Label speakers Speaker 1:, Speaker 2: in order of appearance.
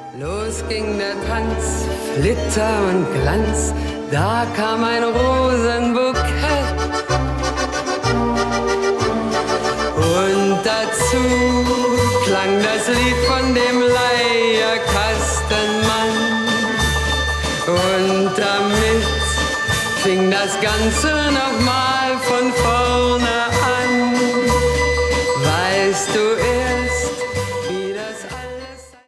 Speaker 1: Los ging der Tanz, Flitter und Glanz, da kam ein Rosenbukett. Und dazu klang das Lied von dem Leierkastenmann. Und damit fing das Ganze nochmal